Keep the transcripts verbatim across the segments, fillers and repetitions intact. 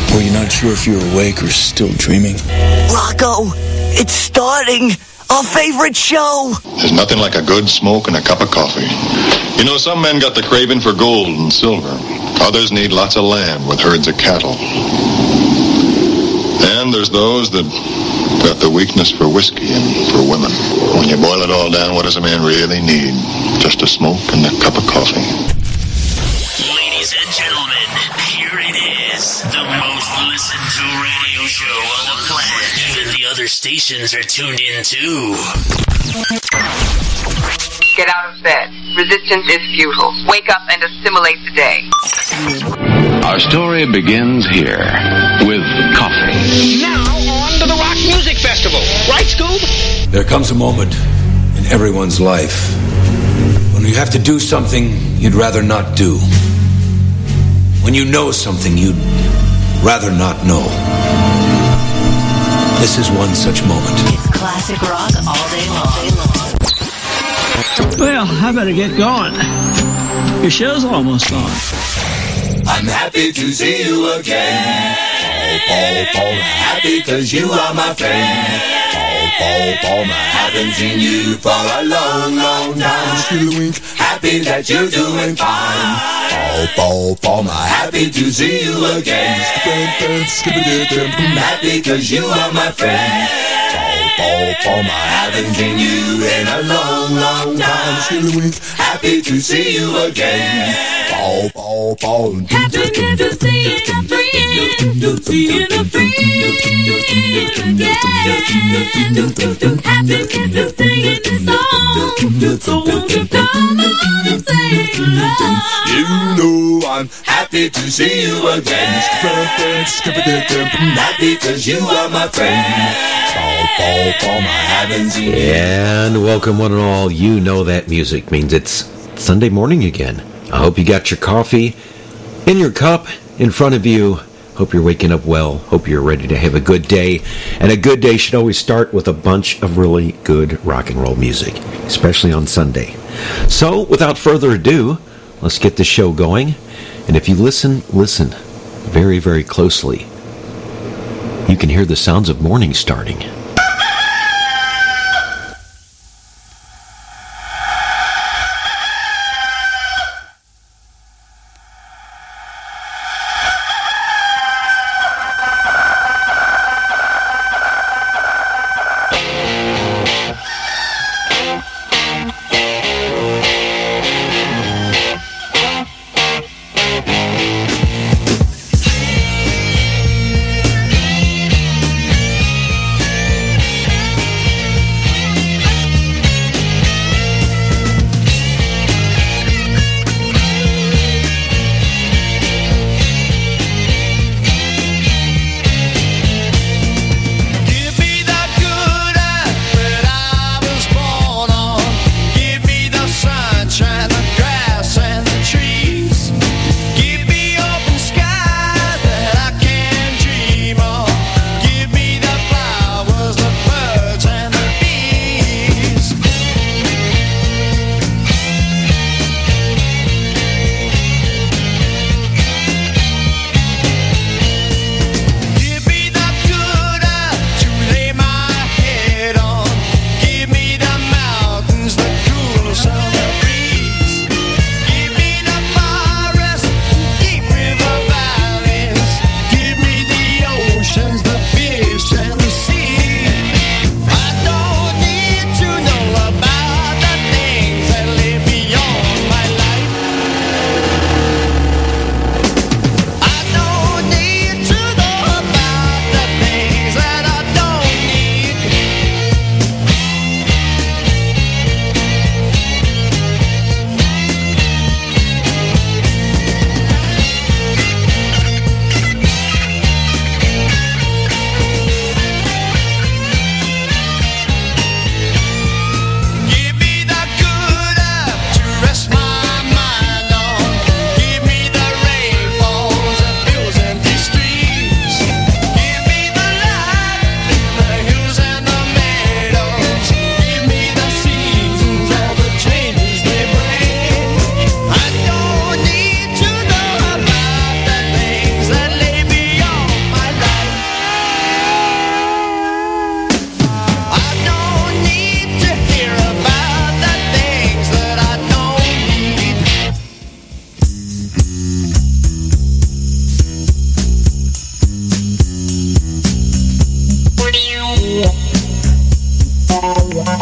Or you're not sure if you're awake or still dreaming. Rocco, it's starting! Our favorite show! There's nothing like a good smoke and a cup of coffee. You know, some men got the craving for gold and silver. Others need lots of land with herds of cattle. And there's those that got the weakness for whiskey and for women. When you boil it all down, what does a man really need? Just a smoke and a cup of coffee. Ladies and gentlemen, here it is. The most listened to radio show on the planet. Even the other stations are tuned in too. Get out of bed. Resistance is futile. Wake up and assimilate the day. Our story begins here with coffee. Now on to the Rock Music Festival. Right, Scoob? There comes a moment in everyone's life when you have to do something you'd rather not do. When you know something you'd rather not know. This is one such moment. It's classic rock all day long. Well, I better get going. Your show's almost on. I'm happy to see you again. Paul, Paul, Paul, happy cause you are my friend. Paul, Paul, Paul, I haven't seen you for a long, long time. Skidawink, happy that you're doing fine. Paul, Paul, Paul, I'm happy to see you again. I'm happy cause you are my friend. Paul, Paul, I haven't seen you in a long, long time. Skidawink, happy to see you again. Paul, Paul, Paul. Happiness to seeing a friend, seeing a friend again. Happiness to singing the song, so won't you come on and sing along? You know I'm happy to see you again. I'm happy cause you are my friend. Paul, Paul, Paul, I haven't seen you. And welcome one and all. You know that music means it's Sunday morning again. I hope you got your coffee in your cup in front of you. Hope you're waking up well. Hope you're ready to have a good day. And a good day should always start with a bunch of really good rock and roll music, especially on Sunday. So, without further ado, let's get the show going. And if you listen, listen very, very closely, you can hear the sounds of morning starting.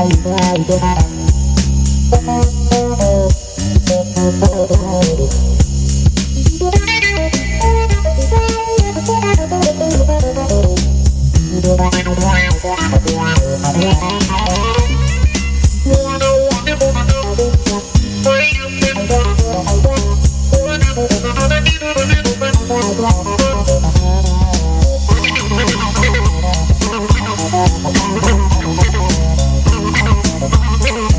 We'll be right back.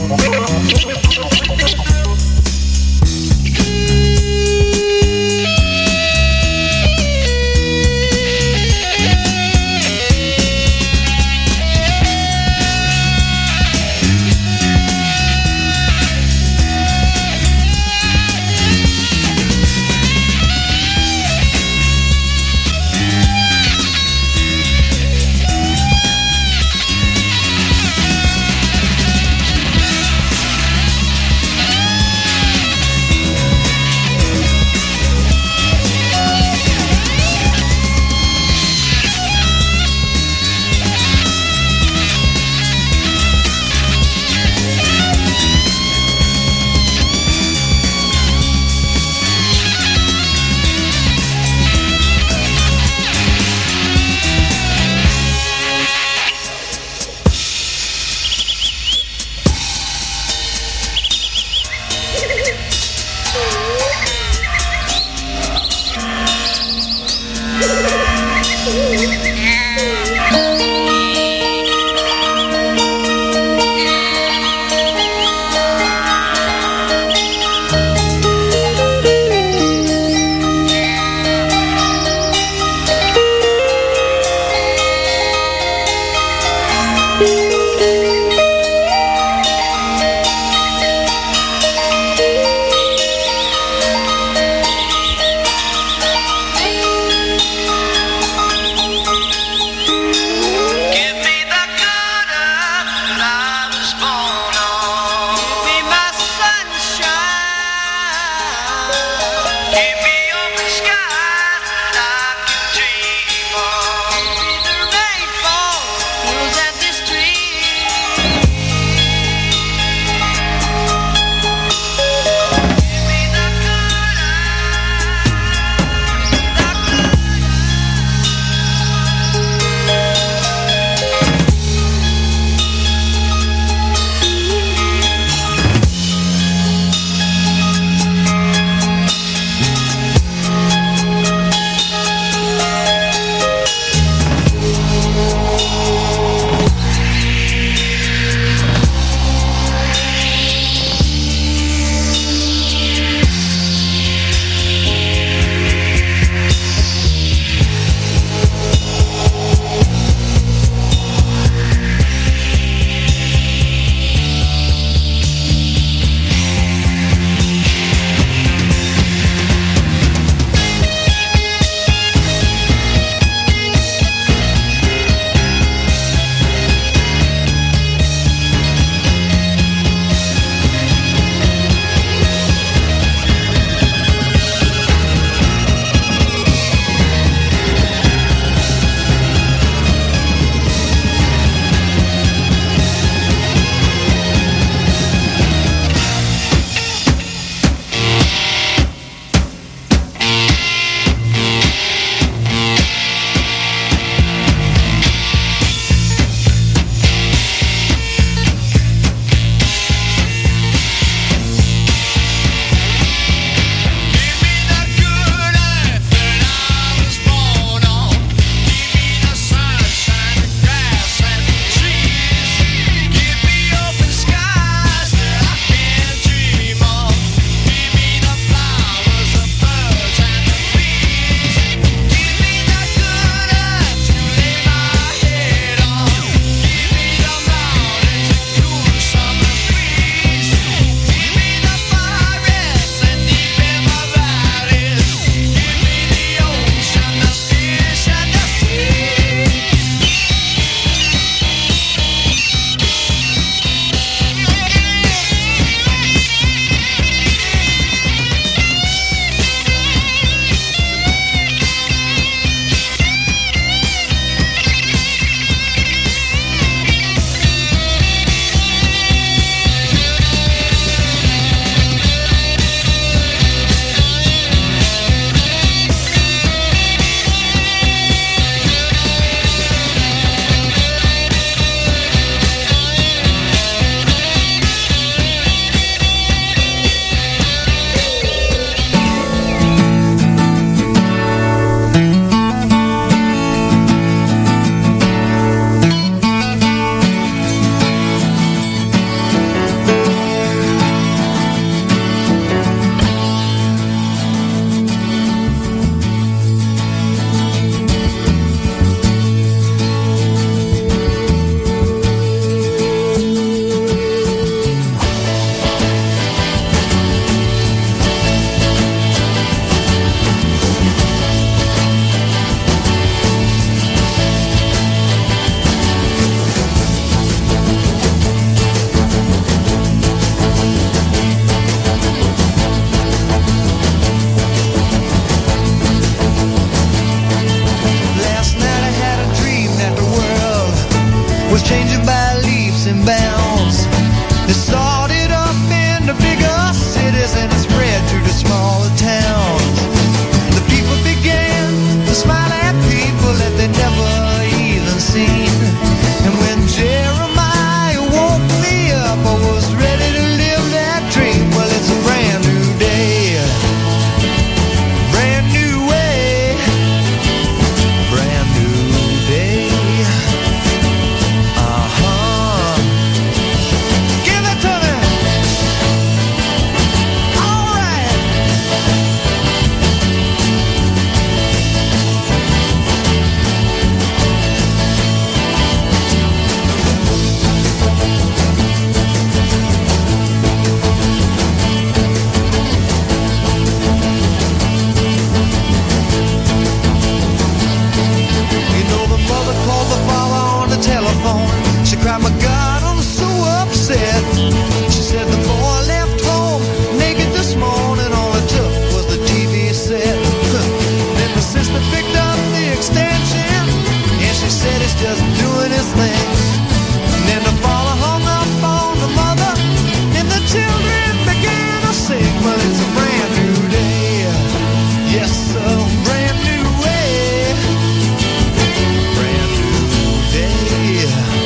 just doing his thing. And then the father hung up on the mother, and the children began to sing. Well, it's a brand new day, yes, a brand new way, brand new day.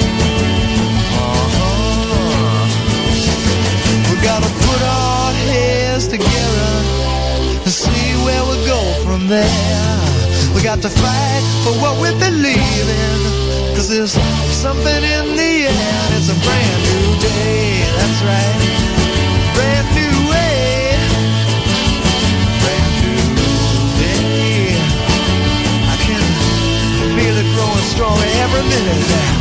Uh-huh. We gotta put our heads together and see where we go from there. We got to fight for what we believe in, 'cause there's something in the air. It's a brand new day, that's right. Brand new way, brand new day. I can feel it growing stronger every minute now.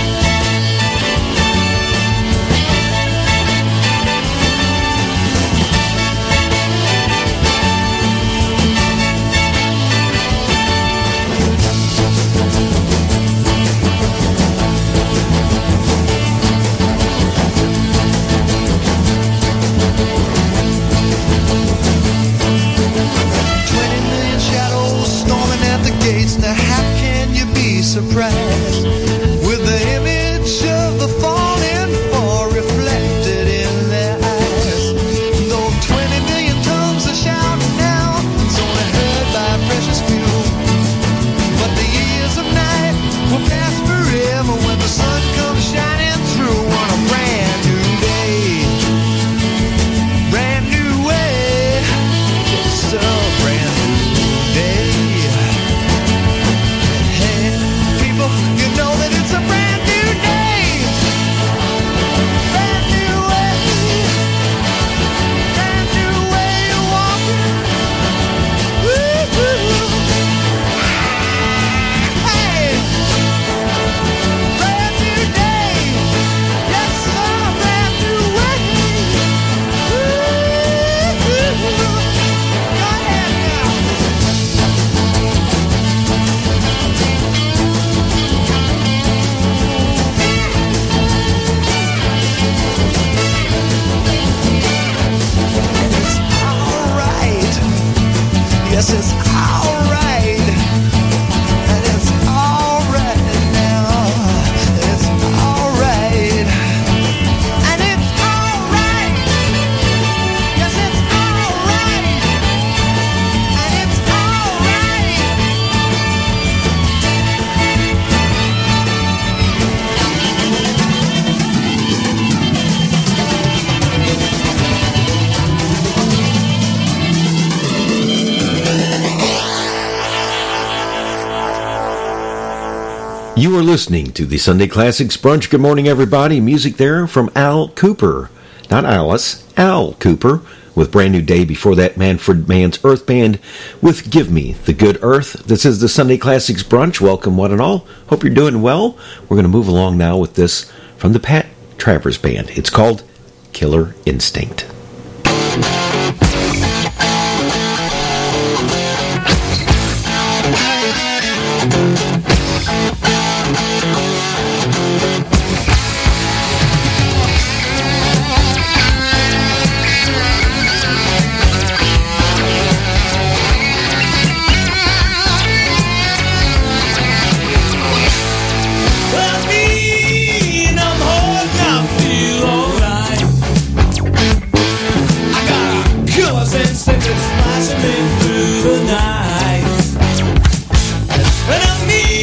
Now how can you be surprised with the image of the falling fall reflected in their eyes? Though twenty million tongues are shouting now, it's only heard by a precious few. But the years of night will pass forever when the sun comes shining through on a brand new day, brand new way. It's a brand new day. You know that it's a brand new day, brand new way, brand new way of walking. Woo-hoo. Hey, brand new day, yes sir, brand new way. Woo-hoo. Go ahead now. Yes, it's alright, and it's alright now. It's alright, and it's alright. Yes, it's alright, and it's alright. You are listening to the Sunday Classics Brunch. Good morning, everybody. Music there from Al Cooper. Not Alice, Al Cooper, with Brand New Day. Before that, Manfred Mann's Earth Band with Give Me the Good Earth. This is the Sunday Classics Brunch. Welcome, one and all. Hope you're doing well. We're going to move along now with this from the Pat Travers Band. It's called Killer Instinct. Slashing me through the night, and I mean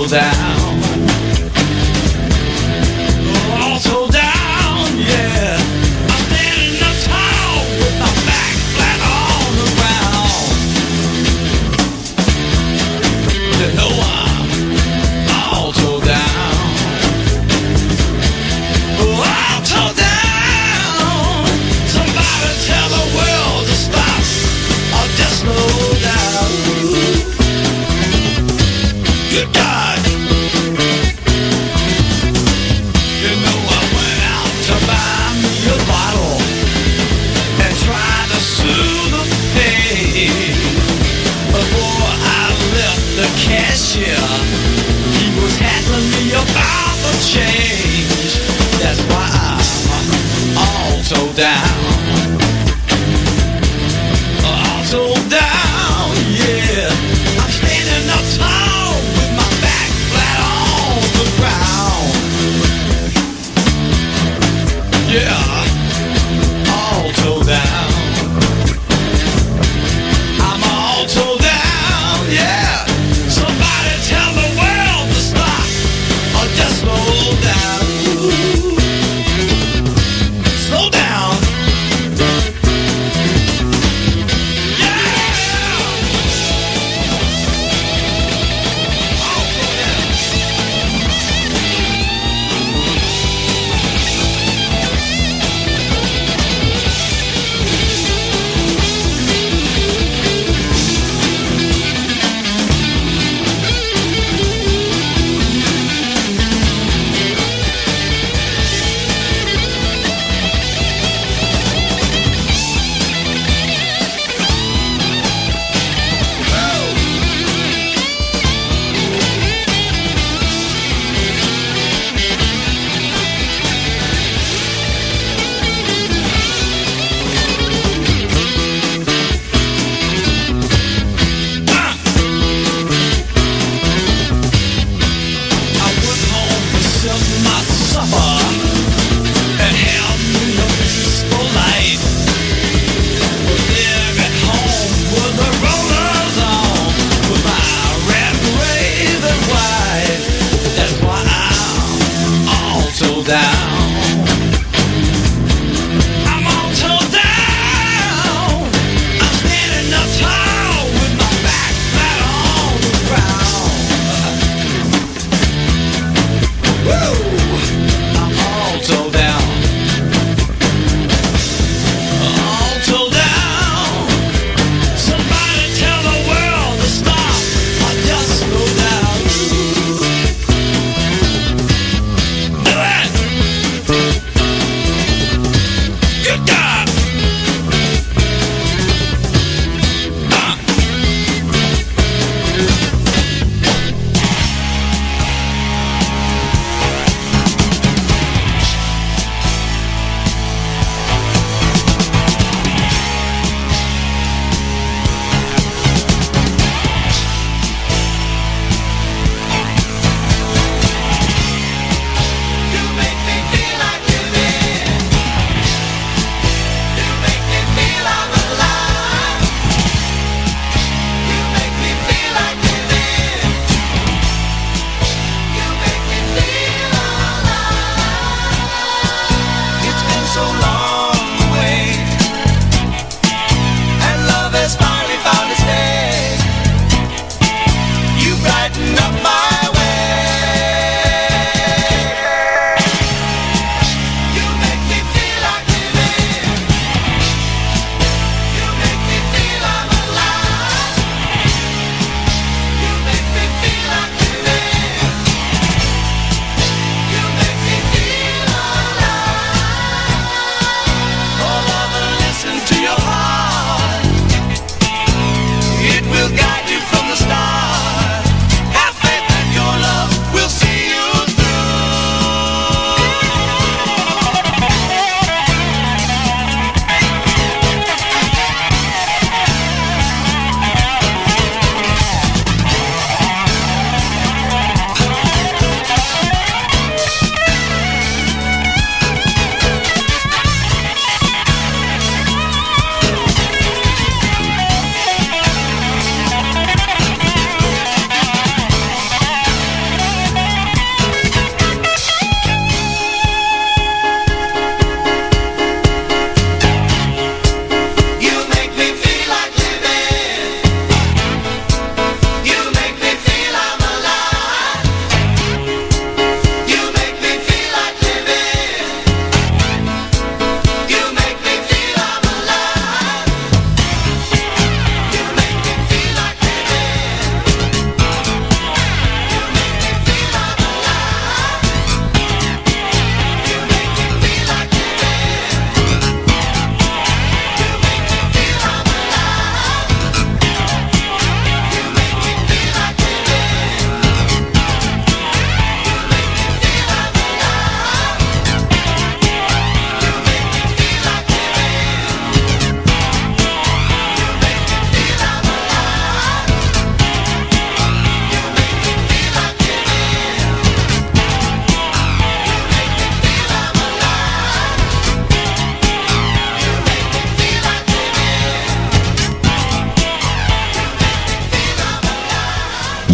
toe down. All toe down, yeah. I'm standing up tall with my back flat on the ground. You know I'm all toe down. All toe down. Somebody tell the world to stop or just slow down. Good God.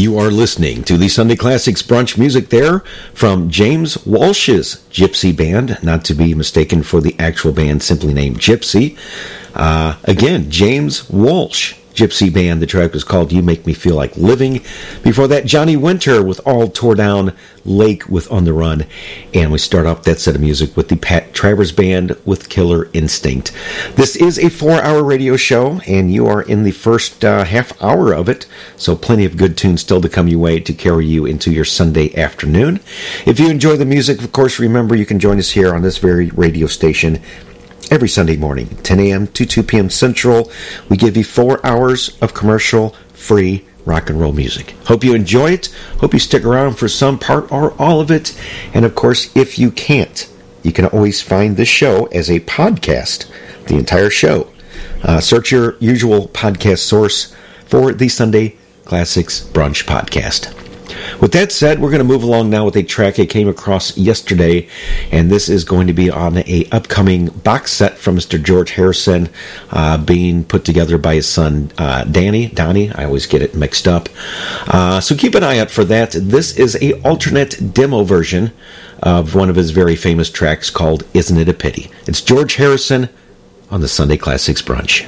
You are listening to the Sunday Classics Brunch music there from James Walsh's Gypsy Band, not to be mistaken for the actual band simply named Gypsy. Uh, again, James Walsh Gypsy Band. The track was called You Make Me Feel Like Living. Before that, Johnny Winter with All Tore Down, Lake with On the Run. And we start off that set of music with the Pat Travers Band with Killer Instinct. This is a four-hour radio show, and you are in the first uh, half hour of it, so plenty of good tunes still to come your way to carry you into your Sunday afternoon. If you enjoy the music, of course, remember you can join us here on this very radio station every Sunday morning, ten a.m. to two p.m. Central. We give you four hours of commercial-free rock and roll music. Hope you enjoy it. Hope you stick around for some part or all of it. And, of course, if you can't, you can always find this show as a podcast, the entire show. Uh, search your usual podcast source for the Sunday Classics Brunch Podcast. With that said, we're going to move along now with a track I came across yesterday, and this is going to be on a upcoming box set from Mister George Harrison, uh, being put together by his son uh, Danny, Donnie, I always get it mixed up. Uh, so keep an eye out for that. This is a alternate demo version of one of his very famous tracks called Isn't It a Pity? It's George Harrison on the Sunday Classics Brunch.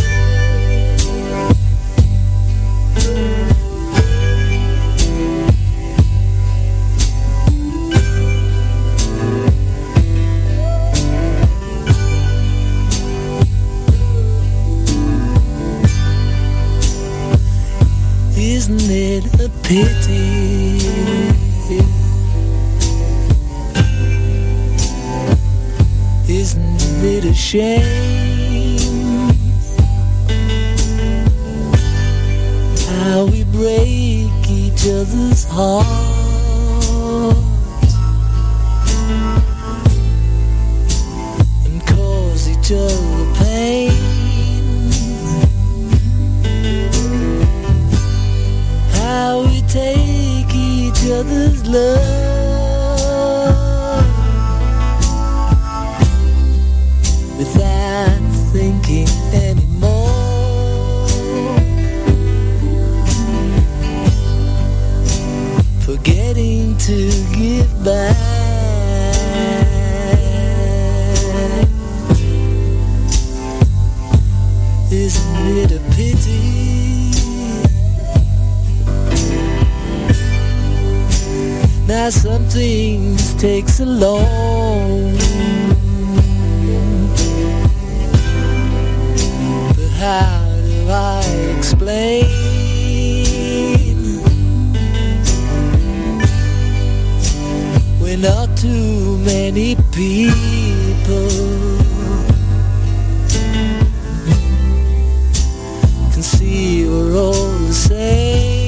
Isn't it a pity? Isn't it a shame how we break each other's hearts and cause each other pain? How we take each other's love without thinking anymore, forgetting to give back. Isn't it a pity? Now some things take so long, but how do I explain when not too many people can see we're all the same?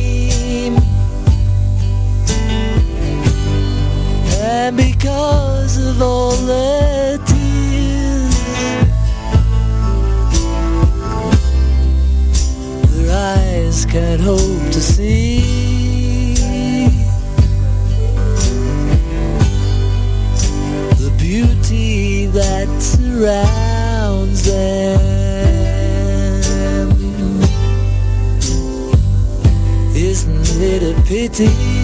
And because of all the tears, their eyes can't hope to see the beauty that surrounds them. Isn't it a pity?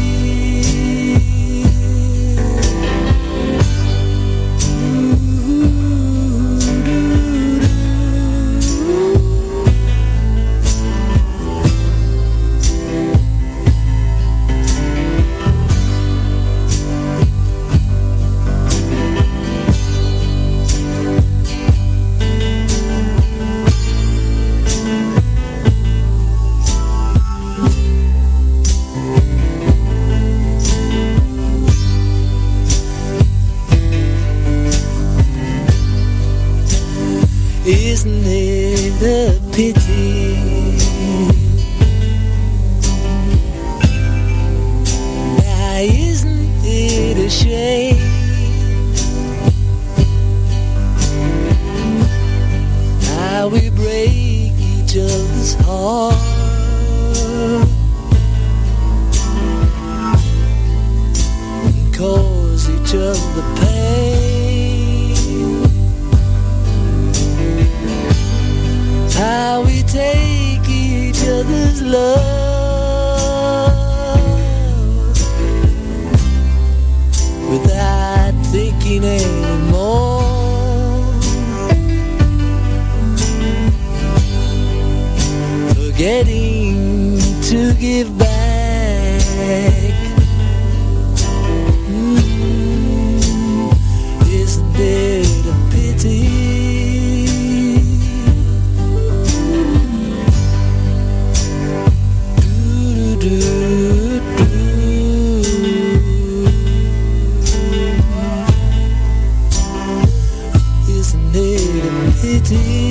Isn't it a pity? Now isn't it a shame how we break each other's heart and cause each other pain? How we take each other's love aching anymore. Forgetting to give back. Mm, isn't it a pity? Isn't it a pity?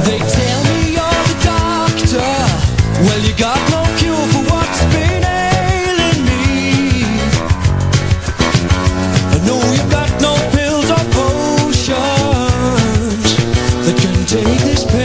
They tell me you're the doctor. Well, you got no cure for what's been ailing me. I know you've got no pills or potions that can take this pain.